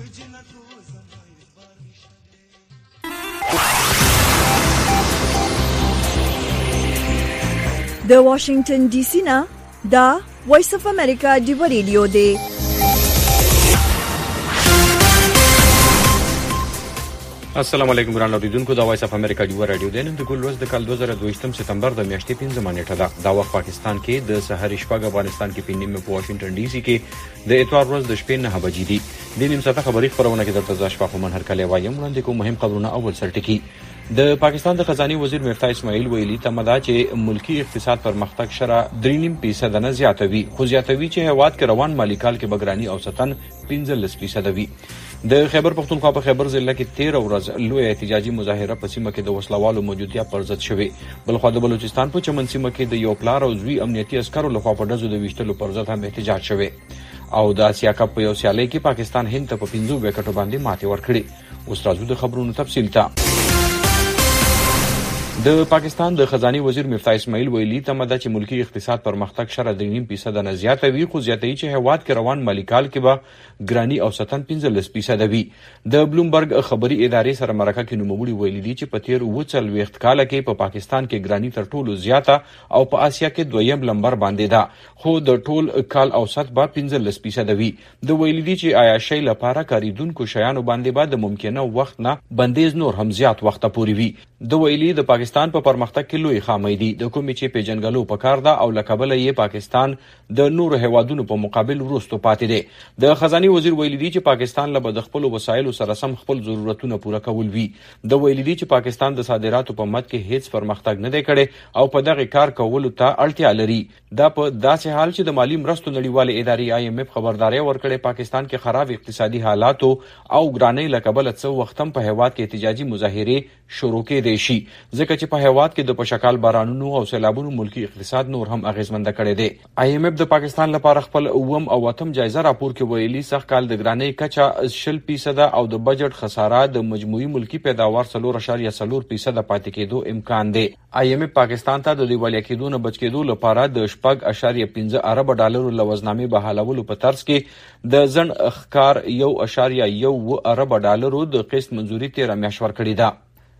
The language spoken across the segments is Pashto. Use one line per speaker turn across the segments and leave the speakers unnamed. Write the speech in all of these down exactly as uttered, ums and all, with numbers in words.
د واشنگټن ډي سي نه دا وایس اف امریکا دی ریډیو دی.
السلام علیکم ګران اوریدونکو، دا وایس اف امریکا دی ریډیو دی. نن د ګل ورځ د کال دوه زره دوه سپتمبر د میاشتې پنځمه نیټه ده. دا وخت پاکستان کې د سحر شپږ، افغانستان کې په نیمه په واشنگټن ډي سي کې د اتوار ورځ د شپې نه بجې دي. د نیم ساعته خبري خبرونه کې درته ځا شپه من هر کله وایم وړاندې کوم مهم خبرونه. اول سرټکی د پاکستان د خزاني وزیر مفتاح اسماعیل ویلي تمدا چې ملکی اقتصاد پرمختګ شره درې نیم فیصد نه زیاتوي، خو زیاتوي چې هواد کې روان مالی کال کې بګرانی اوسطن پنځلس فیصد وي. د خیبر پختونخوا په خیبر ضلع کې تیره ورځ لوی احتجاجي مظاهره په سیمه کې د وسلوالو موجودیت پر ضد شوې. بلخوا د بلوچستان په چمن سیمه کې د یو پلار او زوی امنیتي عسکرو لخوا په ډزو د ویشتلو پر ضد هم احتجاج شوی. او د اسیا کپ په یو سیالۍ کې پاکستان هند ته په پنځو وکټو باندې ماتې ورکړې. اوس راځو د خبرونو تفصیل ته. د پاکستان د خزاني وزیر مفتاح اسماعیل ویلي تمدا چې ملکی اقتصاد پرمختګ شره درې نیم فیصد نه زیاتوي، خو زیاتوي چې هواد کې روان مالی کال کې به ګرانی اوسطن پنځلس فیصد وي. د بلومبرګ خبري ادارې سره مرکه کې نوموړي ویلي دي چې په تیر اووه څلوېښت کاله کې په پاکستان کې ګرانی تر ټولو زیاته او په اسیا کې دویم لمبر باندې ده، خو د ټول کال اوسط به پنځلس فیصد وي. د ویلي دي چې عیاشۍ لپاره کاریدونکو شیانو باندې به د ممکنه وخت نه بندیز نور هم زیات وخت پورې وي. د ویلي د پاکستان په پرمختګ کې لوی خامۍ دي، د کومې چې پیژنګلو پکار ده او لکبل یې پاکستان د نورو هیوادونو په مقابل وروسته پاتې دی. د خزاني وزیر ویلي دي چې پاکستان له د خپل وسایلو سره سم خپل ضرورتونه پوره کول وي. د ویلي دي چې پاکستان د صادراتو په مد کې هیڅ پرمختګ نه دی کړی او په دغه کار کولو ته اړتیا لري. دا په داسې حال چې د مالی مرستو نړیواله ادارې آی ایم اف خبرداري ورکړې پاکستان کې خراب اقتصادي حالات او ګرانۍ لکبل څو وختم په هیواد کې احتجاجي مظاهره شروع کېدې شي، ځکه چې په هیواد کې د پشکال بارانونو او سیلابونو ملکی اقتصاد نور هم اغیزمند کړي دي. آی ایم اف د پاکستان لپاره خپل اوم او اتم جایزه راپور کې ویلي سخت کال د ګرانۍ کچا شل فیصد او د بجټ خساره د مجموعي ملکی پیداوار څلور اشاریه څلور فیصد پاتې کېدو امکان دی. آی ایم اف پاکستان ته د دیوالیا کېدو نه بچ کېدو لپاره د شپږ اشاریه پنځه ارب ډالرو لوزنامې بحالولو په طرز کې د ځن اخکار یو اشاریه یو ارب ډالرو د قسط منځوري تیر میاشت ورکړې ده.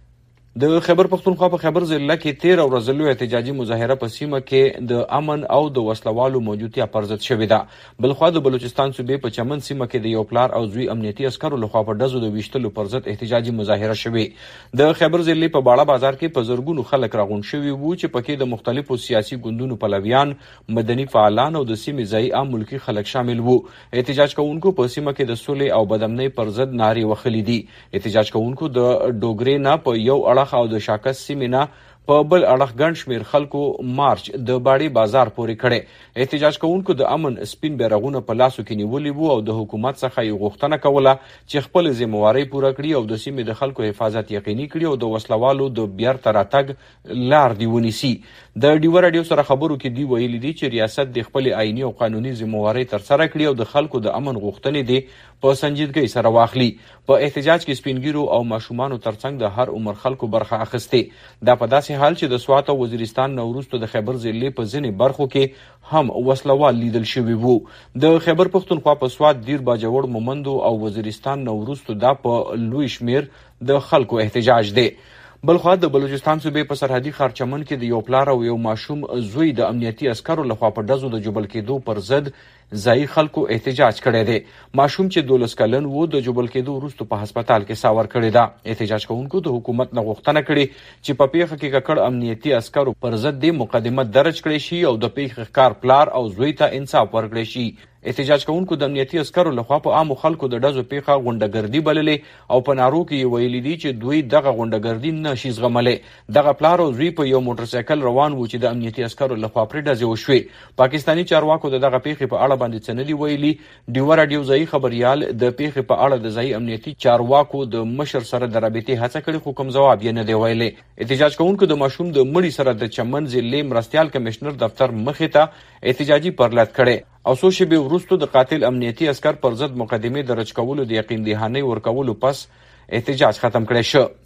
د خیبر پختونخوا په خیبر ضلع کې تیره ورځ لوی احتجاجي مظاهره په سیمه کې د امن او د وسلوالو موجودیت پر ضد شوې ده. بلخوا د بلوچستان صوبې په چمن سیمه کې د یو پلار او زوی امنیتي عسکرو لخوا په ډزو د ویشتلو پر ضد احتجاجي مظاهره شوې. د خیبر ضلع په باړه بازار کې په زرګونو خلک راغون شوي وو چې پکې د مختلفو سیاسي ګوندونو پلویان، مدني فعالان او د سیمې ځایي عام ملکي خلک شامل وو. احتجاج کوونکو په سیمه کې د صلح او بدامنۍ پر ضد نارې وهلې دي. احتجاج کوونکو د ډوګرې نه په یو اړه او د شاکس سیمینا په بل اړخ ګڼ شمېر خلکو مارچ د باړې بازار پورې کړی. احتجاج کوونکو د امن سپین بیرغونه په لاسو کې نیولي وو او د حکومت څخه یې غوښتنه کوله چې خپل ذمہواري پوره کړي او د سیمې د خلکو حفاظت یقیني کړي او د وسلوالو د بیرته راتګ لار دی ونیسي. د ډیو راډیو سره خبرو کې دی ویلي دي چې ریاست د خپل آئینی او قانوني ذمہواري ترسره کړي او د خلکو د امن غوښتنې دي په سنجیدګۍ سره واخلي. په احتجاج کې سپینګیرو او ماشومانو ترڅنګ د هر عمر خلکو برخه اخیستې. دا په داسې حال چې د سوات او وزیرستان نو وروسته د خیبر ضلع په ځینې برخو کې هم وسلوال لیدل شوي وو. د خیبر پختونخوا په سوات، دیر باجوړ، مومندو او وزیرستان نو وروسته دا په لوی شمیر د خلکو احتجاج دی. بلخوا د بلوچستان صوبې په سرحدي ښار چمن کې د یو پلار او یو ماشوم زوی د امنیتي عسکرو لخوا په ډزو د جبل کېدو پر ضد ځایي خلکو احتجاج کړی دی. ماشوم چې دولس کلن وو د جبل کېدو وروسته په هسپتال کې ساه ورکړې ده. احتجاج کوونکو د حکومت نه غوښتنه کړې چې په پیښه کې ککړ امنیتي عسکرو پر ضد د مقدمه درج کړي شي او د پیښې ښکار پلار او زوی ته انصاف ورکړي شي. احتجاج کوونکو د امنیتي عسکرو لخوا په عامو خلکو د ډزو پیښه غونډګردي بللې او په نارو کې ویلي دي چې دوی دغه غونډګردي نشي زغملی. دغه پلار او زوی په یو موټر سایکل روان وو چې د امنیتي عسکرو لخوا پرې ډزې وشوې. پاکستاني چارواکو د دغه پیښې په اړه باندې څه نه دي ویلي. ډیو راډیو ځایي خبریال د پیښې په اړه د ځایي امنیتي چارواکو د مشر سره د رابطې هڅه کړې خو کوم ځواب یې نه دی ویلی. احتجاج کوونکو د ماشوم د مړي سره د چمن ضلع مرستیال کمشنر دفتر مخې ته احتجاجي پرلط کړي او څو شېبې وروسته د قاتل امنیتي عسکر پر ضد مقدمې درج کولو د یقین دهانۍ ورکولو پس احتجاج ختم کړی شو.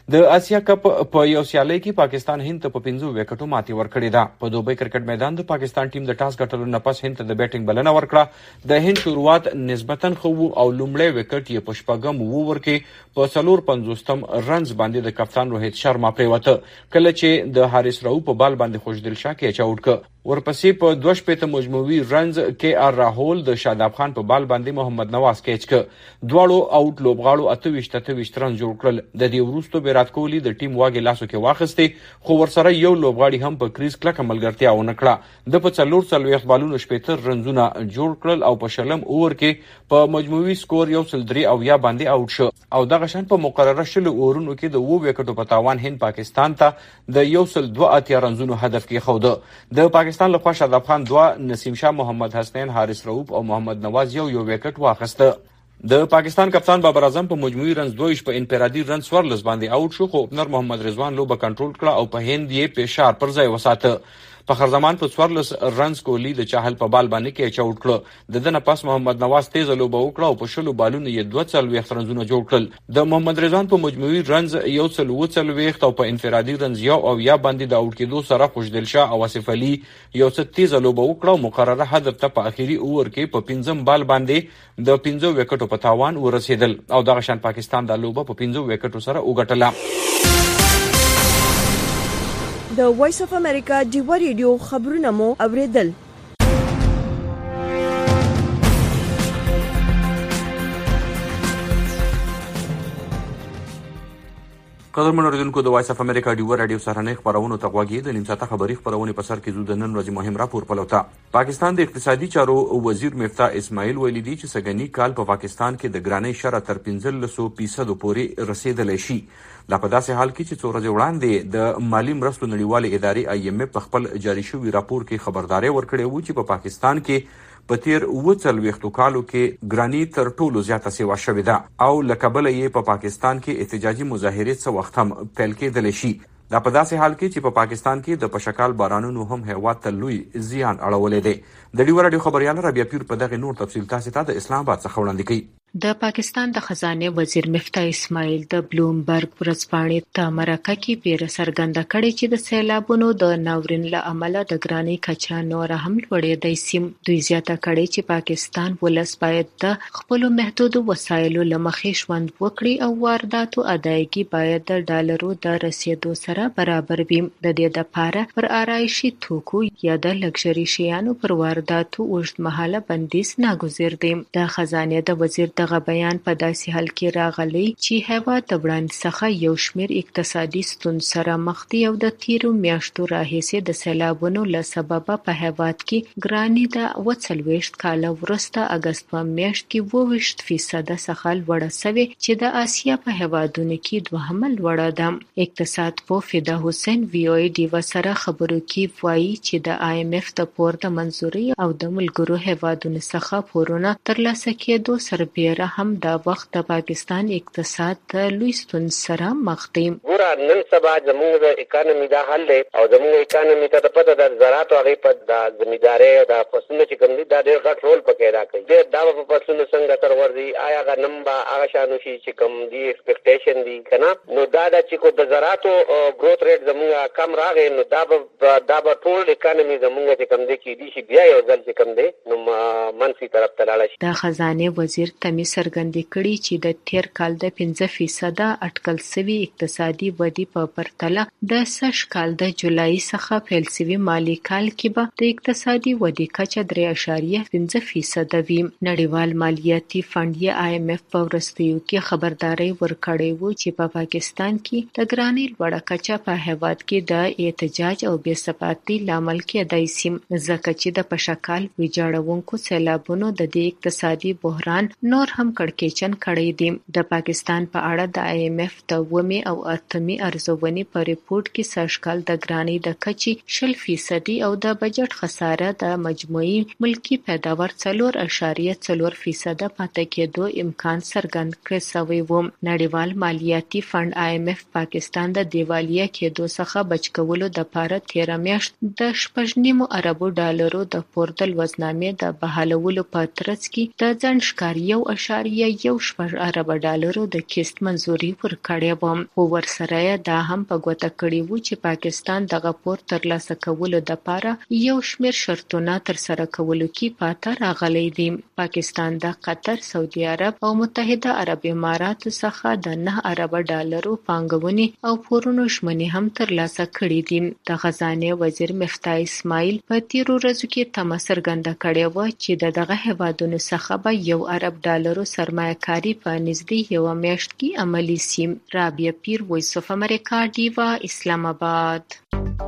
د اسیا کپ په یو سیالي کې پاکستان هند ته په پنځو وکټو ماتې ورکړې ده. په دوبۍ کرکټ میدان د پاکستان ټیم د ټاس ګټلو نه پس هند ته د بیټینګ بلنه ورکړه. د هند شروعات نسبتاً ښه او لومړی وکټ یې په شپږم اوور کې په څلور پنځوستم رنز باندې د کپتان روهیت شرما پریوته، کله چې د حارث راو په بال باندې خوشدل شاه کیچ آوټ کړ. ورپسې په دوه شپېته مجموعي رنز کې آر راهول د شاداب خان په بال باندې محمد نواز کیچ کړ. دواړو آوټ لوبغاړو اته ویشت اته ویشت رنز جوړ کړل. د دې وروسته ویرات کوهلي د ټیم واګې لاسو کې واخیستې، خو ورسره یو لوبغاړي هم په کریز کلکه ملګرتیا ونه کړه. د په څلور څلوېښت بالونو شپېته رنزونه جوړ کړل او په شلم اوور کې په مجموعي سکور یو سل درې اویا باندې آوټ شو. او دغه شان په مقرره شلو اورونو کې د اوو وکټو په تاوان هند پاکستان ته د یو سل دوه اتیا رنزونو هدف کې خوده. د پاکستان لخوا شاداب خان دوه، نسیم شاه، محمد حسنین، حارث رؤوف او محمد نواز یو یو وکټ واخیسته. د پاکستان کپتان بابر اعظم په مجموعي رنز دویش په انفرادي رنز څوارلس باندې آوټ شو، خو اوپنر محمد رضوان لوبه کنټرول کړه او په هند یې فشار پر ځای وساته. فخر زمان په څوارلس رنز کوهلي د چاهل په بال باندې کیچ آوټ کړ. د دنه پاس محمد نواز تیز لوبه وکړه او په شلو بالونو یې دوه څلوېښت رنزونه جوړ کړل. د محمد رضوان په مجموعي رنز یو سل اووه څلوېښت او په انفرادي رنز یو او یا باندې د آوټ کېدو سره خوشدل شاه او آصف علي یو څه تیز لوبه وکړه او مقرره هدف ته په اخیری اوور کې په پنځم بال باندې د پنځو وکټو په تاوان ورسېدل او دغه شان پاکستان د لوبه په پنځو وکټو سره وګټله.
د وایس اف امریکا ډیوا ریډیو خبرونه مو اوریدل.
قدرمن اوریدونکو، د وایس اف امریکا ډیوا رادیو سهارنۍ خبرونو ته غوږ د نیم ساعته خبري خبرونه په سر کې زو د نن ورځې مهم راپور پلوتا. پاکستان د اقتصادي چارو وزیر مفتاح اسماعیل ویلي دی چې سګنی کال په پاکستان کې د ګرانۍ شرح تر پنځلسو فیصدو پورې رسیدلی شي. دا په داسې حال کې چې څو ورځې وړاندې د مالي مرستو نړیوالې ادارې آی ایم اف په خپل جاري شوي راپور کې خبرداری ورکړې وو چې په پاکستان کې په تیر اوه څلوېښتو کالو کې ګراني تر ټولو زیاته سیوا شوې ده او له کبله یې په پاکستان کې احتجاجي مظاهرې څه وخت هم پیل کېدلی شي. دا په داسې حال کې چې په پاکستان کې د پشکال بارانونو هم هیواد ته لوی زیان اړولی دی. د ډیوا راډیو خبریال رابعه پیر په دغه نور تفصیل تاسو ته د اسلام آباد څخه وړاندې کوي.
د پاکستان د خزانه وزیر مفتاح اسماعیل د بلومبرګ ورځپاڼې ته مرکه کې پیره څرګنده کړې چې د سیلابونو د ناورین له امله د ګرانۍ کچه نور هم لوړېدای شي. دوی زیاته کړې چې پاکستان ولس باید د خپل محدود وسایلو له مخې ژوند وکړي او وارداتو ادایګي باید د ډالرو د رسیدو سره برابر وي. د دې لپاره پر آرایشي توکو یا د لګژري شیانو پر وارداتو اوږدمهاله بندیز ناګزیر دی. د خزانه د وزیر دغه بیان په داسې حال کې راغلی چې هیواد د وړاندې څخه یو شمېر اقتصادي ستونزو سره مخ دی او د تیرو میاشتو راهیسې د سیلابونو له سببه په هیواد کې ګراني د اوه څلوېښت کاله وروسته اګست په میاشت کې اووه ویشت فیصده څخه لوړه سوې چې د آسیا په هیوادونو کې دوهمه لوړه ده. اقتصاد پوه فدا حسین وی او ای ډیوا سره خبرو کې وایي چې د آی ایم اف د پور د منظوري او د ملګرو هیوادونو څخه پورونه ترلاسه کېدو سربیره هم دا وخت د پاکستان اقتصاد د لوی ستونزو سره مخ دی.
ګوره نن سبا زموږ د اکانومي دا حل دی او زموږ اکانومي ته پته د زراعت او هغې په د زمیندارۍ او د فصلونو چې کوم دي دا ډېر غټ رول پکې ادا کوي. ډېر دا به په فصلونو څنګه تر ورځي آیا هغه نم به هغه شانو شي چې کوم دي ایکسپیکټیشن دي که نه، نو دا ده چې کو د زراعتو ګروت ریټ زموږ کم راغی نو دا به دا به ټول اکانومي زموږ چې کوم دی کېدي شي بیا یو ځل چې کوم دی نو منفي طرف ته لاړه شي.
د خزانې وزیر تمې څرګندې کړي چې د تیر کال د پنځه فیصده اټکل سوي اقتصادي ودې په پرتله د سږ کال د جولای څخه پیل سوي مالي کال کې به د اقتصادي ودې کچه درې اعشاریه پنځه فیصده وي. نړیوال مالیاتي فنډ یې آی ایم اف په وروستیو کې خبرداری ورکړی و چې په پاکستان کې د ګرانۍ لوړه کچه په هیواد کې د احتجاج او بې ثباتۍ لامل کېدای شي، ځکه چې د پشکال ویجاړونکو سیلابونو د دې اقتصادي بحران نور هم کړکېچن کړی دی. د پاکستان په اړه د آی ایم اف د اوومې او اتمې ارزونې په ریپورت کې سږ کال د ګرانۍ د کچې شل فیصدي او د بجټ خساره د مجموعي ملکي پیداوار څلور اعشاریه څلور فیصده پاتې کېدو امکان څرګند کړی شوی و. نړیوال مالیاتي فنډ آی ایم اف پاکستان د دیوالیه کېدو څخه بچ کولو دپاره تېره میاشت د شپږ نیمو اربو ډالرو د پور د لوظنامې د بحالولو په ترڅ کې د ځنډ ښکار یو اشاریه یو شپږ ارب ډالرو د کیست منزوري ورکړې و. خو ورسره دا هم په ګوته کړی و چې پاکستان دغه پور ترلاسه کولو دپاره یو شمېر شرطونه ترسره کولو کې پاته راغلی دی. پاکستان د قطر، سعودي عرب او متحده عرب اماراتو څخه د نه ارب ډالرو پانګونې او پورونو ژمنې هم ترلاسه کړې دي. د خزانې وزیر مفتاح اسماعیل په تیرو ورځو کې تمه څرګنده کړې وه چې د دغه هیوادونو څخه به یو ارب ډالرو سرمایه کاري په نږدې یوه میاشت کې عملي سي. رابعه پیر، وایس اف امریکا، ډیوا، اسلام آباد.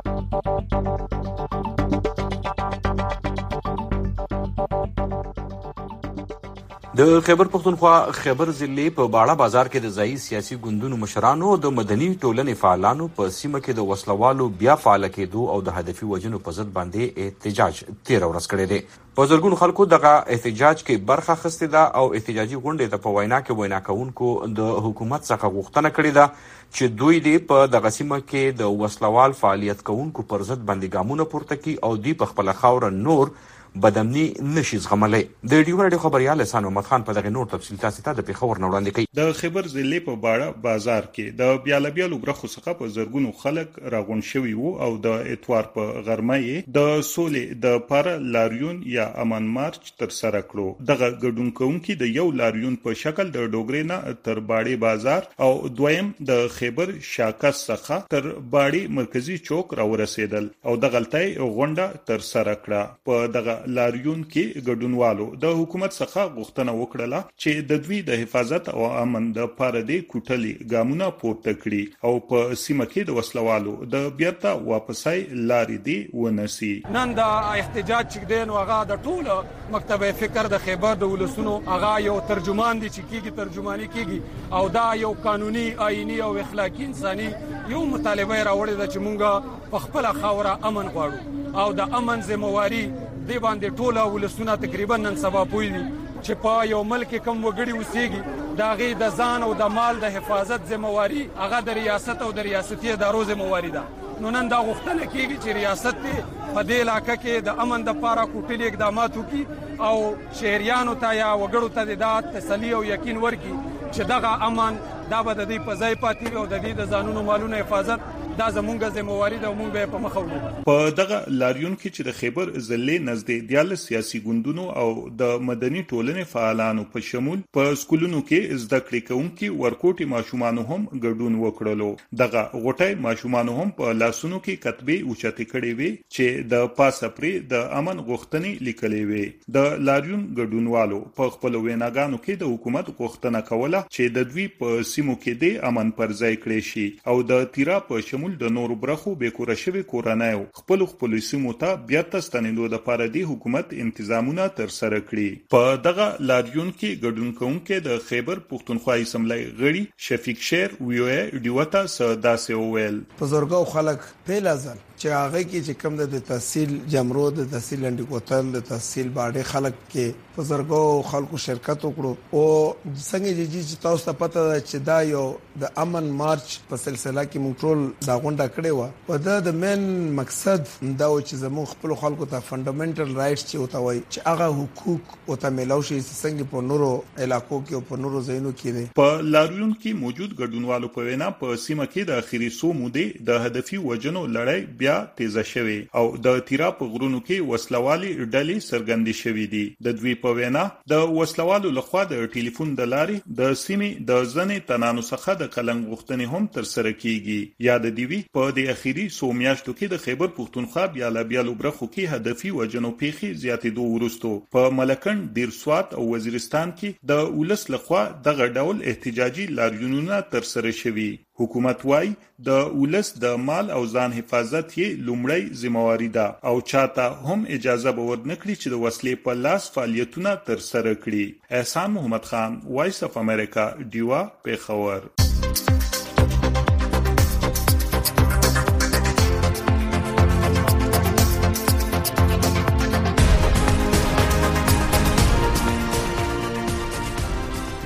د خیبر پختونخوا خیبر ضلع په باړه بازار کې د ځایي سیاسي ګوندونو مشرانو د مدني ټولنې فعالانو په سیمه کې د وسلوالو بیا فعال کېدو او د هدفي وژنو په ضد باندې احتجاج تیر ورځ کړی دی. په زرګونو خلکو دغه احتجاج کې برخه اخیستې ده او احتجاجي غونډې ته په وینا کې وینا کوونکو د حکومت څخه غوښتنه کړې ده چې دوی دې په دغه سیمه کې د وسلوال فعالیت کوونکو پر ضد باندې ګامونه پورته کړي او دوی په خپله خاوره نور بدامني نشي زغملی. د ډیو راډیو خبریال احسان محمد خان په دغه نور تفصیل تاسو ته د پیښور نه وړاندې کوي.
د خیبر ضلع په باړه بازار کې د بیاله بیالو برخو څخه په زرګونو خلک راغون شوي وو او د اتوار په غرمه یې د سولې د پاره لاریون یا امن مارچ تر سره کړو. دغه ګډون کوونکي د یو لاریون په شکل د ډوګرې نه تر باړې بازار او دویم د خیبر شاکس څخه تر باړې مرکزی چوک راورسېدل او د غلطۍ غونډه تر سره کړه. په دغه لاریون کې ګډونوالو د حکومت څخه غوښتنه وکړه چې د دوی د حفاظت او امن د پاره د کوټلي ګامونه پورته کړي او په سیمه کې د وسلوالو د بیرته واپسای لارې دی ونسي.
نن د احتجاج چې دین واغه د ټوله مکتب فکر د خیبر د ولسونو هغه یو ترجمان دي چې کیږي ترجمانی کیږي او دا یو قانوني آئینی او اخلاقی انساني یو مطالبه راوړی ده چې مونږ په خپل خاوره امن غواړو او د امن ذمہواری دی باندې ټوله ولسونه تقریبا نن سبا پوي دي چې په یو ملک کم وګړي اوسېږي دا غي د ځان او د مال د حفاظت ذمہواری هغه د ریاست او د ریاستي ادارو ذمہواری ده. نو نن دا غوښتنه کیږي چې ریاست په دې علاقې کې د امن د پاره کوټلي اقدامات وکړي او شهريانو ته یا وګړو ته د تسلی او یقین ورکړي چې دغه امن دا به د دې په ځای پاتې او د دې د ځانونو مالونو حفاظت دا زمونږه ذمہواری ده او موږ به په مخه وړو.
په دغه لاریون کې چې د خیبر ضلع نږدې دیال سیاسي ګوندونو او د مدني ټولنې فعالانو په شمول په سکولونو کې زده کړې کوونکي ورکوټي ماشومان هم ګډون وکړلو. دغه غټي ماشومان هم په لاسونو کې کتبې اوچتې کړې وي چې د پاسه پرې د امن غوښتنې لیکلې وي. د لاریون ګډونوالو په خپل ویناګانو کې د حکومت غوښتنه کوله چې د دوی په سیمو کې د امن پر ځای کړي شي او د تیرا په شمول د نورو برخو به کور شوی کورنۍ خپل خپل سیمو ته بیا تستنیدو د پاره دی حکومت تنظیمونه تر سره کړي. په دغه لاریون کې ګډون کوونکي د خیبر پختونخوا اسمبلی غړي شفیق شیر ویوه ډیوتا سداسه ویل
بزرګو خلک په لازم چې هغه کې چې کم د تحصیل جمرو د تحصیل لنډی کوتل د تحصیل باندې خلک کې بزرګو خلکو شرکت وکړو او څنګه چې تاسو ته پته ده چې دا یو د امن مارچ په سلسله کې موږ ټول دا غونډه کړې و او دا د مین مقصد دا و چې زموږ خپل خلکو ته فندامنټل رائټس چې وته وای چې هغه حقوق او ته ملاو شي څنګه په نورو علاقو کې او په نورو ځایونو کې دي.
په لاریون کې موجود ګډونوالو په وینا په سیمه کې د اخیری سو مودې د هدفي وجنو لړۍ بیا تیزه شوی او د تیرا په غرونو کې وسلوالي ډلې سرګندې شوې دي. د دوی په وینا د وسلوالو لخوا د ټلیفون د لارې د سیمې د ځنې تنانو څخه د کلنګ غوښتنې هم تر سره کیږي. یاد دی په د اخیری سو میاشتو کې د خیبر پختونخوا بیاله بیالو برخو کې هدفي وجنو پیخي زیاتېدو ورستو په ملکن ډیر سوات او وزیرستان کې د ولس لخوا دغه ډول احتجاجي لاریونونه تر سره شوي. حکومت وای د ولس د مال او ځان حفاظت یې لومړی ذمہواری ده او چاته هم اجازه به ورنکړي چې د وسلې په لاس فعالیتونه تر سره کړي. احسان محمد خان، وایس اف امریکا، ډیوا، پیښور.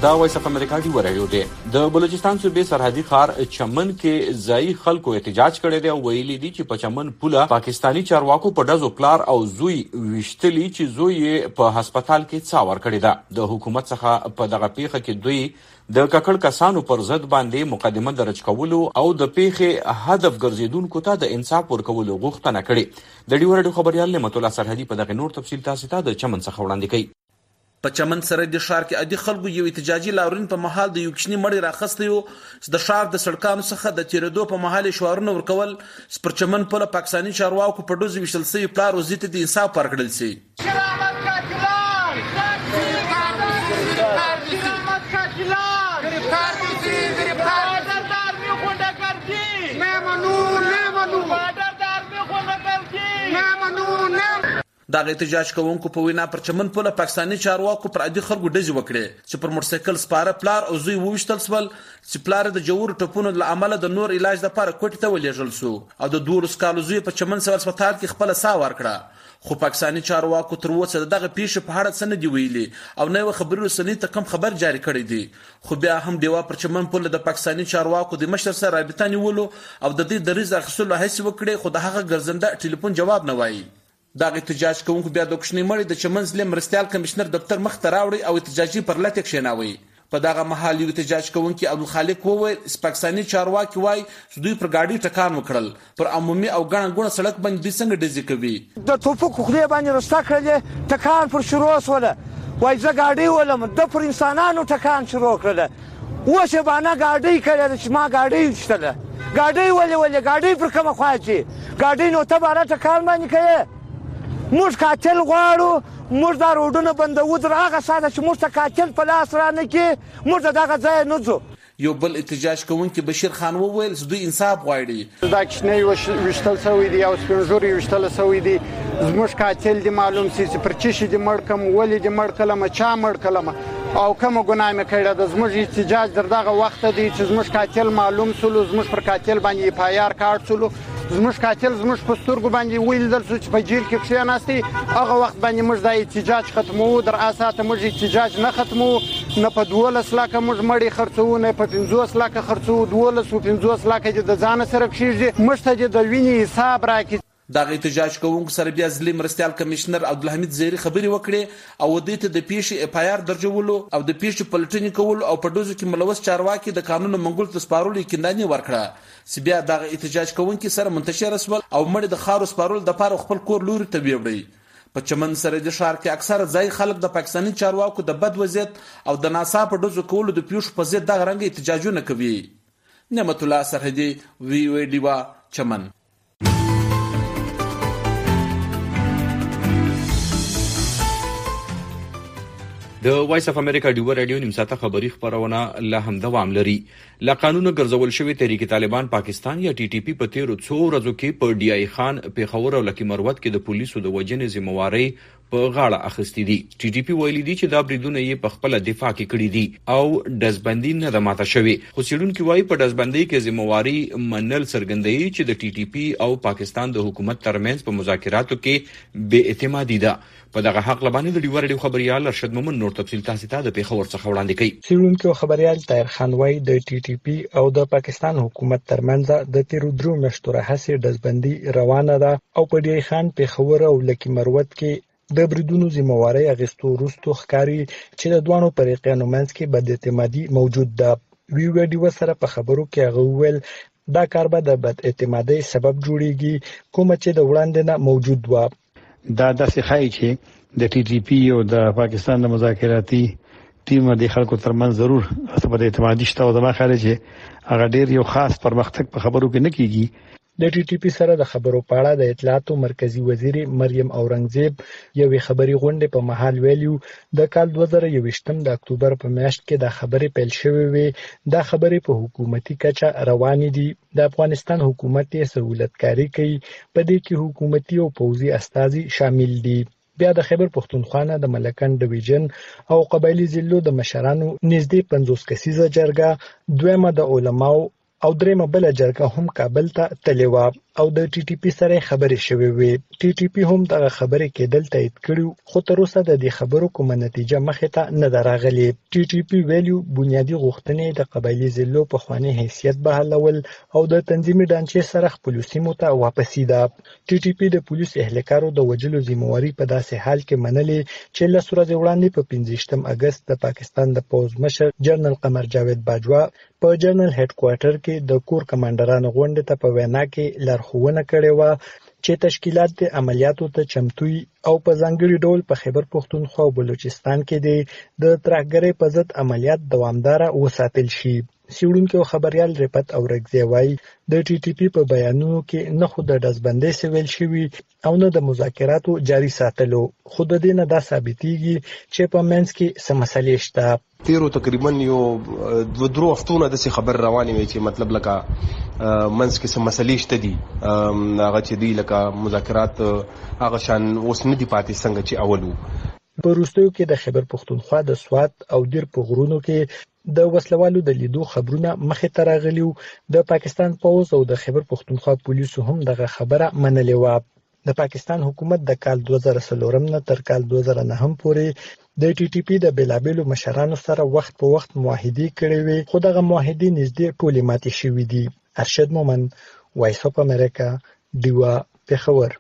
دا وایس اف امریکا دی ورایو دی د بلوچستان صوبې سرحدي ښار چمن کې ځای خلکو احتجاج کړی دی او ویلي دي چې په چمن پوله پاکستانی چارواکو په ډزو پلار او زوی وشتلی چې زوی یې په هسپتال کې څاور کړی ده. د حکومت څخه په دغه پیښه کې دوی د ککړ کسانو پر ضد باندې مقدمه درج کولو او د پیښې هدف ګرځیدونکو ته د انصاف ورکولو غوښتنه کړې. د ډیو رادیو خبريال نعمت الله سرحدي په دغه نور تفصیل تاسو ته د چمن څخه وړاندې کوي.
په چمن سره د ښار کې عادي خلکو یو احتجاجي لاورین په محل د یو کښنی مړی راخسته یو د ښار د سړکانو څخه د تیرېدو په محل شوارونه ورکول پر چمن په پاکستاني چارواکو په ډوز وشتل سي پلار وزیت د انصاف پرکړل سي. دا احتجاج کوونکو په وینا پر چمن په پاکستاني چارواکو پر عادي خلکو ډزې وکړې چې پر موټرسایکل سپاره پلار او زوی وویشتل سول چې پلار د جوړ ټپونو له امله د نور علاج لپاره کوټې ته ولېږل سو او د دوه کالو زوی په چمن سیول هسپتال کې خپل ساه ورکړه. خو پاکستاني چارواکو تر اوسه دغه پیښه په اړه څه نه دی ویلي او نه خبري رسنۍ ته کوم خبر جاری کړی دی. خو بیا هم دیوا پر چمن په د پاکستاني چارواکو د مشر سره رابطه نیولو او د دې د ریز اخیستلو هڅه وکړي خو د هغه ګرځنده ټلیفون جواب نه وایي. دا احتجاج کوونکو بیا د کوښنی مړی د چمن ضلع مرستيال کمشنر دفتر مخ ته راوړي او احتجاجي پر لټ کښیناوي. په دغه محل یو احتجاج کوونکی عبدالخالق وویل پاکستاني چارواکي وای چې دوی پر گاډي ټکان وکړل پر عمومي او ګڼه ګوڼه سړک باندې څنګه ډزې کوي. د توپک خولې باندې رستا کړل ټکان پر شروع وسوله وای زه گاډي ولم د پر انسانانو ټکان شروع کړل وشه باندې گاډي کړل چې ما گاډي وشتله گاډي ولې ولې گاډي پر کومه خواچی گاډي نو ته باندې ټکان باندې کوي. موږ قاتل غواړو موږ دا روډونه بندو تر هغه ساده چې موږ ته قاتل په لاس رانه کې موږ دغه ځای نه ځو. یو بل احتجاج کوونکی بشیر خان وویل چې دوی انصاف غواړي.
دا کښنی وشتل سوی دی او سپینژوري وشتل سوی دی زموږ قاتل دی معلوم سي چې پر چی شي دی مړ کم ولې دی مړ کلمه چا مړ کلمه او کوم ګناه مې کړی د زموږ احتجاج در دغه وخت دی چې زموږ قاتل معلوم سولو زموږ پر قاتل باندې پایار کارت سولو زموږ قاتل زموږ په سترګو باندې ویل چې په جیل کې کښېناستي هغه وخت باندې موږ د احتجاج ختمو در اساسه موږ احتجاج نه ختمو نه په دولس لاکه موږ مړی خرڅو نه په پنځوس لاکه خرڅو دولس او پنځوس لاکه د ځان سره کښېږي موږ ته د وینې حساب راکړي.
دا احتجاج کوونکو سره بیا ضلع مرستيال کمشنر عبدالحمید زیری خبري وکړي او د دې د پیښې اف آی آر درجولو او د پیښې پلټنې کول او په دوزو کې ملوث چارواکي د قانون منګول ته سپارولو کینداني ورکړه چې بیا دا احتجاج کوونکو سره منتشر رسول او مړ د خارو سپارول د پاره خپل کور لوري ته ویوړي. په چمن سره د ښار کې اکثره ځای خلک د پاکستاني چارواکو د بد وضعیت او د ناصاف دوزو کولو د پیښو په ضد دغه رنګ احتجاجونه کوي. نعمت الله سرحدي وی وی ډیوا چمن.
د وایس اف امریکا ډیو رادیو نیمساته خبری خبرونه لا هم دوام لري. لا قانون ګرځول شوی تحریک طالبان پاکستان یا ټي ټي پی په تیرو څو ورځو کې په ډي آی خان پیښور او لکی مروت کې د پولیسو د وجنې ذمہواری په غاړه اخیستې دي. ټي ټي پی ویلي دي چې دا بریدونه یې په خپل دفاع کې کړی دي او دزبندي نه د ماته شوی. خو سیډونکو وايي په دزبندي کې ذمہواری منل څرګندوي چې د ټي ټي پی او پاکستان د حکومت ترمنځ په مذاکراتو کې بې اعتمادي ده. په دغه حق لبانې د ډیو رادیو خبريال ارشد مومن نور تفصیل تاسو ته د پیښور څخه وړاندې کوي.
سیډونکو خبريال طاهر خان وايي د ټي ټي پی او د پاکستان حکومت ترمنځ د تیرو درو میاشتو راهیسې دزبندي روانه ده او په ډي خان پیښور او لکی مروت کې د بریدونو ذمہواری اغستو وروسته ښکاري چې د دوانو فریقانو منځ کې بد اعتمادي موجود ده. وی ویډیو سره په خبرو کې هغه ویل دا کار به د بد اعتمادۍ سبب جوړیږي کوم چې د وړاندې نه موجود و.
دا داسې ښایي چې د ټي ټي پی او د پاکستان د مذاکراتي ټیم د خلکو ترمنځ ضرور څه اعتمادي شته او د ما خیال چې هغه ډیر یو خاص پرمختګ په خبرو کې نه کیږي.
د ټي ټي پی سره د خبرو په اړه د اطلاعاتو مرکزی وزیر مریم اورنګزیب یوې خبري غونډې په محل ویلو د کال دوه زره یوویشتم د اکتوبر په میاشت کې د خبرې پیل شوې وي د خبرې په حکومتي کچه روانې دي. د افغانستان حکومت یې سہولتکاری کوي په دې کې حکومتي او پوځي استازي شامل دي. بیا د خیبر پښتونخوا د ملکن ډیویژن او قبایلی ضلعو د مشرانو نږدې پنځوس کسیزه جرګه دویمه د علماو او درېمه بل جرګه هم کابل ته تللی وه. او د ټي ټي پی سره خبرې شوې وې. ټي ټي پی هم دغه خبرې کېدل تایید کړي خو تر اوسه د دې خبرو کومه نتیجه مخې ته نه ده راغلې. ټي ټي پی ویلي بنیادي غوښتنې د قبایلي ضلعو پخواني حیثیت بحالول او د تنظیمي ډانچې سره خپلو سیمو ته واپسي ده. ټي ټي پی د پولیس اهلکارو د وژلو ذمہواري په داسې حال کې منلې چې لس ورځې وړاندې په پنځویشتم اګست د پاکستان د پوځ مشر جنرال قمر جاوید باجوا په جنرال هډ کوارټر کې د کور کمانډرانو غونډې ته په وینا کې لارښوونه کړې وه چې تشکیلات د عملیاتو ته چمتو او په ځانګړي ډول په خیبر پښتونخوا او بلوچستان کې د ترهګرۍ په ضد عملیات دوامداره وساتل شي. څېړونکي او خبریال رفعت اورکزی وایي د ټي ټي پی په بیانونو کې نه خو د ډزبندۍ سویل شوي او نه د مذاکراتو جاري ساتلو، خو د دې نه دا ثابتېږي چې په منځ کې څه مسلې شته.
تیرو تقریبا یو دوه درو هفتونه داسې خبر روانې وي چې مطلب لکه منځ کې څه مسلې شته دي، هغه چې دی لکه مذاکرات هغه شان اوس نه دي پاتې څنګه چې اول وو.
په وروستیو کې د خیبر پښتونخوا د سوات او دیر په غرونو کې د وسلوالو د لیدو خبرونه مخې ته راغلي وو. د پاکستان پوځ او د خیبر پښتونخوا پولیسو هم دغه خبره منلې وه. د پاکستان حکومت د کال دوه زره څلورم نه تر کال دوه زره نهم پورې د ټي ټي پی د بیلابیلو مشرانو سره وخت په وخت معاهدې کړې وې، خو دغه معاهدې نږدې ټولې ماتې شوې دي. ارشد مومن، وایس اف امریکا، ډیوا، پېښور.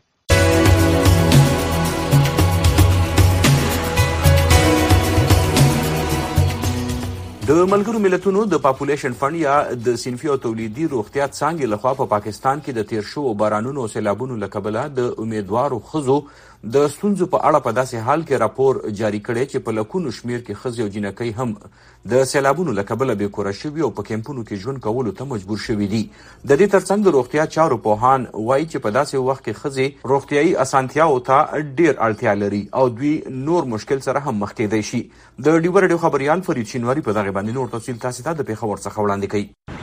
د ملګرو ملتونو د پاپولیشن فند یا د صنفي او تولیدي روغتیا څانګې لخوا په پاکستان کې د تیر شوو بارانونو او سیلابونو له کبله د امیدوارو ښځو د ستونزو په اړه په داسې حال کې راپور جاری کړی چې په لکونو شمیر کې ښځې او جنکۍ هم د سیلابونو له کبله بې کوره شوي او په کیمپونو کې ژوند کولو ته مجبور شوي دي. د دې ترڅنګ د روغتیا چارو پوهان وایي چې په داسې وخت کې ښځې روغتیایي اسانتیاوو ته ډېر اړتیا لري او دوی نور مشکل سره هم مخ کېدی شي. د ډیوه راډیو خبریال فرید شینواري په دغه باندې نور تفصیل تاسو ته د پېښور څخه وړاندې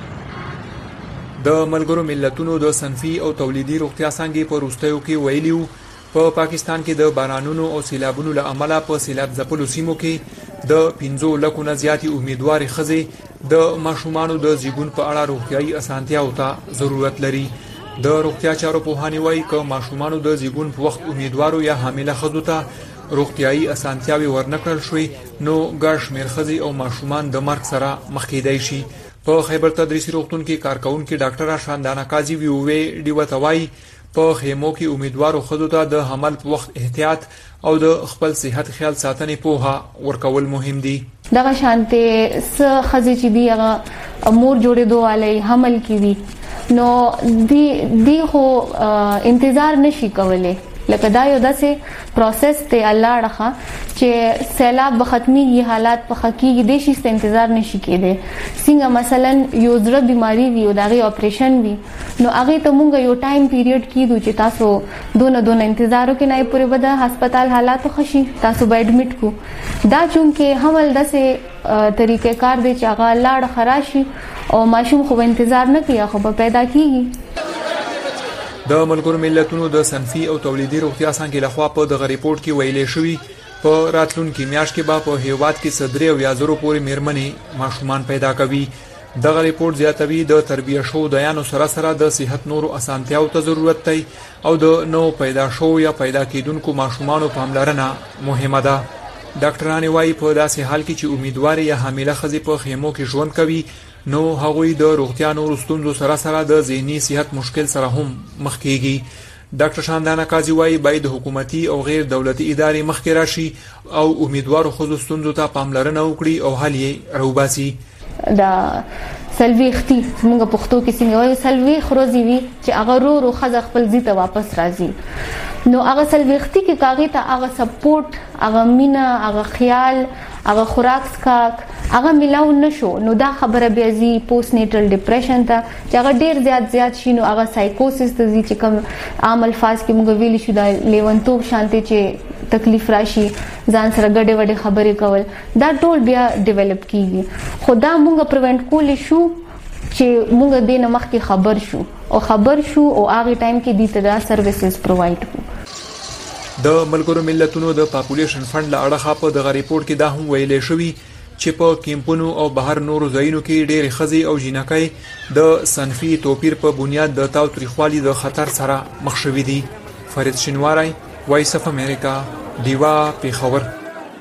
کوي.
د ملګرو ملتونو د صنفي او تولیدي روغتیا څانګې په وروستیو کې ویلي په پاکستان کې د بارانونو او سیلابونو له امله په سیلاب ځپلو سیمو کې د پنځو لکو نه زیاتې امیدوارې ښځې د ماشومانو د زیږون په اړه روغتیایي اسانتیاوو ته ضرورت لري. د روغتیا چارو پوهانې وایي که ماشومانو د زیږون په وخت امیدوارو یا حامله ښځو ته روغتیایي اسانتیاوې ورنکړل شوې نو ګڼ شمېر ښځې او ماشومان د مرګ سره مخ کېدی شي. په خیبر تدریسي روغتون کې کارکونکي ډاکټره شاندانه قاضي ویوې ډیوه ته وایي په خیمو کې امیدوارو ښځو ته د حمل په وخت احتیاط او د خپل صحت خیال ساتنې پوهه ورکول مهم دي.
دغه شانته څه ښځې چې دی هغه مور جوړېدو والی حمل کې وي نو دی دی خو انتظار نشي کولی، لکه دا یو داسې پروسس ته الله راخه چې سیلاب به ختميږي، حالات په حقيقي د شي انتظار نشي کېده. څنګه مثلا یو زړه بیماری وي او دغه اپریشن وي نو هغه ته مونږ یو ټایم پیریډ کیدو چې تاسو دونه دونه انتظار وکړئ نه پورې به د هسپتال حالات خشي تاسو به اډمیټ کو. دا چونکه حمل داسې طریقې کار دی چې هغه لاړ خراشي او ماشوم خو انتظار نه کوي خو به پیدا کیږي.
د ملګرو ملتونو د صنفي او تولیدي روغتیا څانګې لخوا په دغه ریپورت کې ویلې شوی په راتلونکي میاشت کې به په هیواد کې صدري او یا زرو پورې میرمنې ماشومان پیدا کوي. دغه ریپورت زیاتوي د تربیه شو دایانو سره سره د صحت نورو اسانتیاو ته ضرورت دی او د نو پیدا شو یا پیدا کیدونکو ماشومانو پاملرنه مهمه ده. ډاکټرانو وايي په داسې حال کې چې امیدوار یا حامله ښځې په خیمو کې ژوند کوي نو هغوی د روغتیا نورو ستونزو سره سره د ذهني صحت مشکل سره هم مخ کیږي. ډاکټر شاندانه قاضي وايي باید حکومتي او غیر دولتي ادارې مخکې راشي او امیدوارو ښځو ستونزو ته پاملرنه وکړي او حل یې راوباسي.
دا سلويختي موږ پښتو کې څنګه وایو سلوي خروزي وي چې هغه رو رو خزه خپل ځي ته واپس راځي نو هغه سلويختي کې کاغی ته هغه سپورټ هغه مینا هغه خیال هغه خوراک سکاک هغه ملاو نشو نو دا خبره بیا زی پوسټ نیټل ډیپریشن ته چې هغه ډیر زیات زیات شي نو هغه سایکوسس ته زی چې کوم عام الفاظ کې موږ ویل شو دا لیونتوب شانته چې تکلیف راشي ځان سره ګډه وډه خبرې کول دا ټول بیا ډیولپ کیږي. خدا موږ پریونټ کول شو چې موږ د نه مخکې خبر شو او خبر شو او هغه ټایم کې د تدا سرویسز پرووایډ کو.
د ملګرو ملتونو د پاپولیشن فند له اړخه په دغه ریپورت کې دا هم ویلې شوی چې په کیمپونو او بهر نورو ځایونو کې ډېرې ښځې او جینکۍ د صنفي توپیر په بنیاد د تاوتریخوالي د خطر سره مخ شوي دي. فرید شینواری، وایس اف امریکا، ډیوا، پېښور.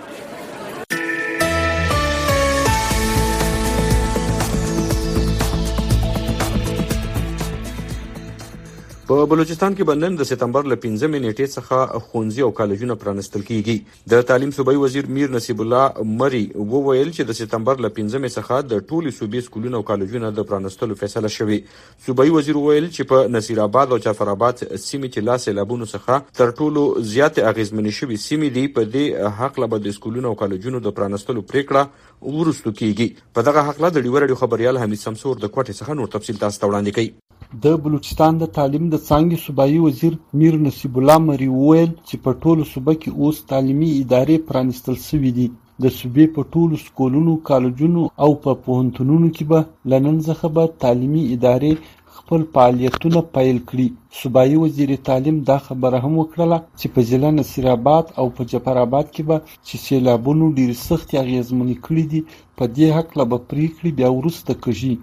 په بلوچستان کې بندن د سپتمبر ل پنځمې نیټې څخه ښوونځي او کالجونه پرانستل کیږي. د تعلیم صوبایي وزیر میر نصیب الله مری وویل چې د سپتمبر ل پنځمې څخه د ټولو صوبې سکولونو او کالجونو د پرانستلو فیصله شوې. صوبایي وزیر وویل چې په نصیر آباد او جعفر آباد سیمې چې لا سیلابونو څخه تر ټولو زیات اغیزمنې شوې سیمې دي، په دې حق له د سکولونو او کالجونو د پرانستلو پریکړه ورستو کیږي. په دغه حق له د ډیوه رادیو خبريال حمید شمسور د کوټې څخه نور تفصیل تاسو ته وړاندې کوي.
د بلوچستان د تعلیم د څانګې صوبایي وزیر میر نصیب الله مری وویل چې په ټولو صوبه کې اوس تعلیمي ادارې پرانستل شوې دي. د صوبې په ټولو سکولونو، کالجونو او په پوهنتونونو کې به له نن څخه به تعلیمي ادارې خپل فعالیتونه پیل کړي. صوبایي وزیر تعلیم دا خبره هم وکړه چې په ضلع نصیر آباد او په جعفر آباد کې به چې سیلابونو ډېرې سختې اغېزمنې کړي دي، په دې هکله به پریکړې بیا وروسته کېږي.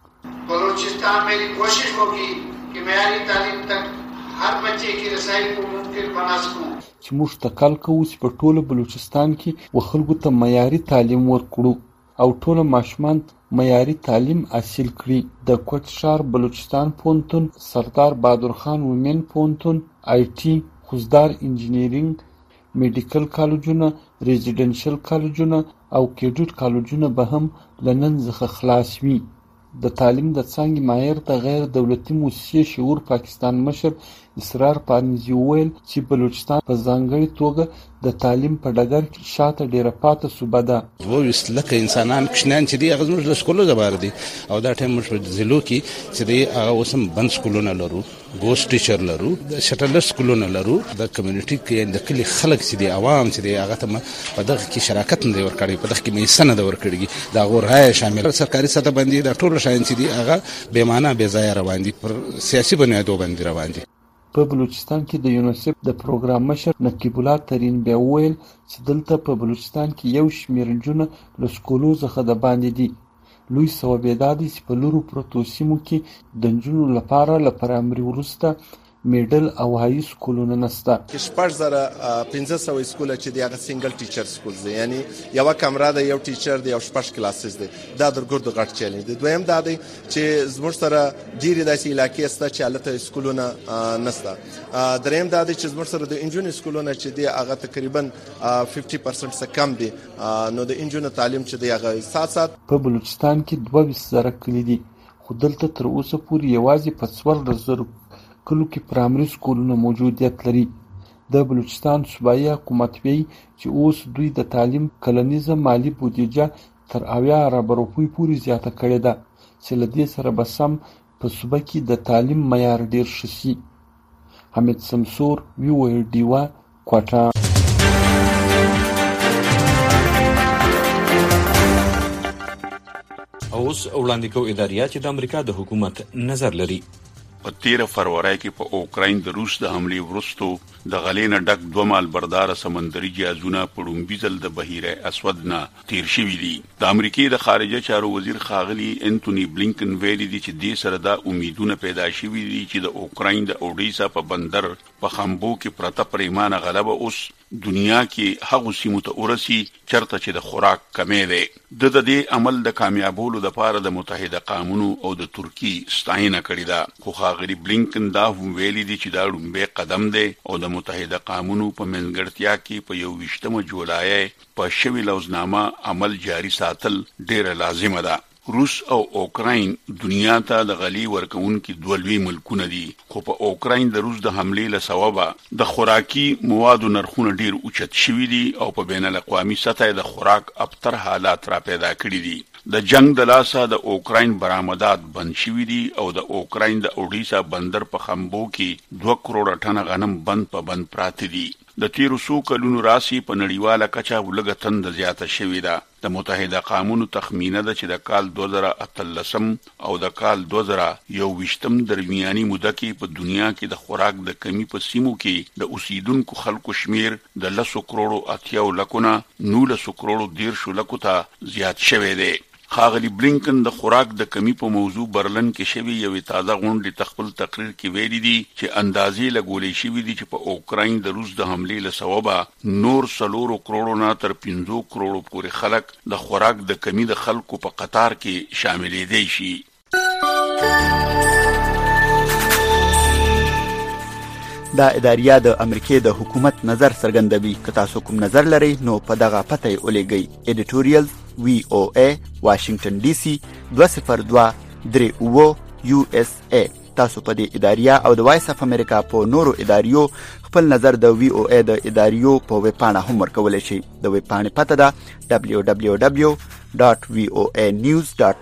بلوچستان میں کوشش ہوگی کہ معیاری تعلیم تک ہر بچے کی رسائی کو ممکن بنا سکوں.
چې موږ تکل کوو چې په ټوله بلوچستان کې و خلکو ته معیاري تعلیم ورکړو او ټوله ماشومان معیاري تعلیم حاصل کړي. د کوټ ښار بلوچستان پوهنتون، سردار بهادر خان ومن پوهنتون، آی ټي، خوزدار انجینرینګ، میډیکل کالجونه، ریزیډنشل کالجونه او کیډټ کالجونه به هم له نن څخه خلاص وي. د تعلیم د څانګې ماهر د غیر دولتي موسسې شعور پاکستان مشر اسرار پارنیزي وویل چې بلوچستان په ځانګړې توګه د تعلیم په ډګر کې شاته ډیره پاتې صوبه ده.
دوه لکه انسانان کښنان چې دی هغه زموږ د سکولو زبار دي او دا ټایم موږ په ضلعو کې چې دی هغه اوس هم بند سکولونه لرو، ګوست ټیچر لرو، د شټل سکولونه لرو. د کمیونټي کې د کلی خلک چې دی عوام چې دی هغه ته په دغه کې شراکت نه دی ورکړی، په دغه کې مې سند ورکړی دا غو رای شامل سرکاري سطح باندې د ټولو شاین چې دی هغه بې معنا بې ځایه روان دي، پر سیاسي بنیادو باندې روان دي.
په بلوچستان کې د یونیسف د پروګرام مشر نقیب الله ترین بیا وویل چې دلته په بلوچستان کې یو شمېر نجونې له سکولو څخه د باندې دي. لوی سبب یې دا دی چې په لرو پرتو سیمو کې د نجونو لپاره له پرایمري وروسته میډل او هاي سکولونه نشته.
شپږ زره پنځه سوه سکول چې دی هغه سنگل ټیچر سکول دی، یعنی یو کمره ده، یو ټیچر دی، یو شپږ کلاسز دی. دا د ګردو غټ چیلنج دی. دویم دا دی چې زموږ سره ډیری داسې علاقې شته چې هلته سکولونه نشته. دریم دا دی چې زموږ سره د انجونو سکولونه چې دی هغه تقریبا پنځه پرسنټ څخه کم دي. نو د انجونو تعلیم چې دی هغه سات سات
په بلوچستان کې دوه ویشت زره کلي دي، خو دلته تر اوسه پورې یوازې په څوارلس زرو کلو کې پرایمري سکولونه موجودیت لري. د بلوچستان صوبایي حکومت وایي چې اوس دوی د تعلیم کلنیزه مالی بودیجه تر اویا اربه روپۍ پورې زیاته کړې ده چې له دې سره به سم په صوبه کې د تعلیم معیار ډېر ښه شي. حمید شمسور، وی او ای ډیوا، کوټه.
اوس وړاندې کوو اداریات چې د امریکا د حکومت نظر لري.
په تیره فروری کې په اوکراین د روس د حملې وروستو د غلې نه ډک دوه مالبرداره سمندري جهازونه په لومړي ځل د بحیره اسود نه تیر شوي دي. د امریکې د خارجه چارو وزیر ښاغلي انټوني بلینکن ویلي دي چې دې سره دا امیدونه پیدا شوي دي چې د اوکراین د اوډیسا په بندر په خمبو کې پرته پریمانه غلبه اوس دنیا کې هغه سیمو ته ورسي چرته چې د خوراک کمې ده. د دې عمل د کامیابولو لپاره د متحده قومونو او د ترکی ستاینه کړې ده. خو ښاغلي بلینکن دا هم ویلي دي چې دا لومړی قدم دی او د متحده قومونو په منځګړتیا کې په یو ویشتمه جولای په شوي لوزنامه عمل جاري ساتل ډیره لازمه ده. روس او اوکراین دنیا ته د غلي ورکوونکي دوه لوی ملکونه دي، خو په اوکراین د روس د حملې له سببه د خوراکي موادو نرخونه ډیر اوچت شوي دي او په بین الاقوامي سطح د خوراک ابتر حالات را پیدا کړي دي. د جنگ د لاسه د اوکراین برآمدات بند شوي دي او د اوکراین د اوډیسا بندر په خمبو کې دوه کروڑه ټنه غنم بند په بند پراته دي. د تیرو څو کلونو راسي په نړیواله کچه ولګه تند زیاته شوې ده. د متحده قامونو تخمینه ده چې د کال دوه زره اتلسم او د کال دوه زره یوویشتم درمیاني موده کې په دنیا کې د خوراک د کمی په سیمو کې د اوسیدونکو خلکو شمیر د لسو کروڑو اتیاو لکونه نولسو کروڑو دیرشو لکو ته زیات شوی دی. ښاغلي بلینکن د خوراک د کمی په موضوع برلن کې شوی یو تازه غونډې تخپل تقریر کې ویلي دي چې اندازې لګولې شوی دي چې په اوکراین د روس د حملې له سببه نور سلورو کروڑو نه تر پنځو کروڑو پورې خلک د خوراک د کمی د خلکو په قطار کې شاملېدای شي.
دا اداریه د امریکای د حکومت نظر څرګندوي. که تاسو کوم نظر لرئ نو په دغه پته یې ولېږئ. ایډیټوریال وی او ای واشنگټن ډي سي دوه صفر دوه درې اووه یو اس ای. تاسو په دې اداریه او د وایس اف امریکا په نورو اداریو خپل نظر د وی او ای د اداریو په ویب پاڼه هم ورکولی شئ. د ویب پاڼې پته ده دبلیو دبلیو دبلیو ډاټ وی او ای نیوز ډاټ